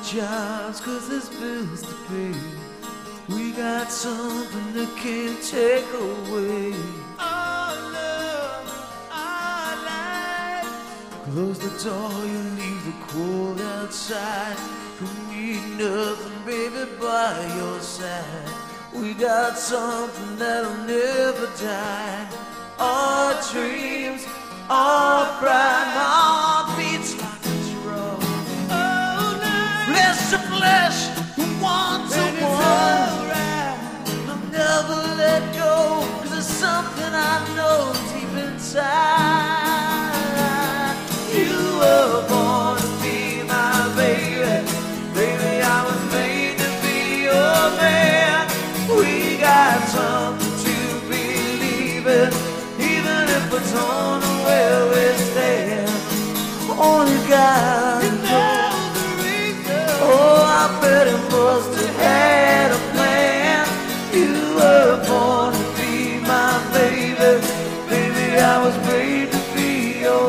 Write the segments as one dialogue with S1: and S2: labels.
S1: jobs 'cause there's bills to pay. We got something that can't take away our love, our life. Close the door, you leave the cold outside. Don't need nothing, baby, by your side. We got something that'll never die. Our dreams, our pride, my heart beats like a drum. Flesh to flesh, one to one. I'll never let go, 'cause there's something I know deep inside. You were born to be my baby. Baby, I was made to be your man. We got something to believe in, even if we don't know where we stand. Only God knows the reason. Oh, I bet it must have had a plan. You were born to be my baby. Baby, I was made to be your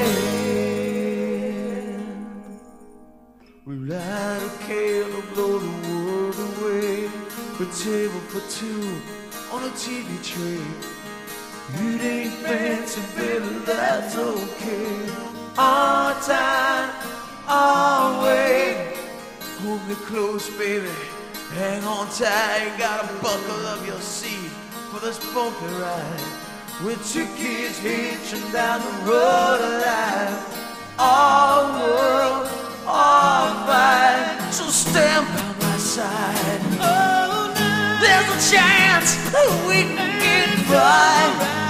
S1: man. We light a candle, blow the world away. A table for two on a TV tray. It ain't fancy, baby, that's okay. Our time, our way. Hold me close, baby, hang on tight. Gotta buckle up your seat for this bumpy ride. With two kids hitching down the road of life. Our world, our fight, so stand by my side. There's a chance that we can get by.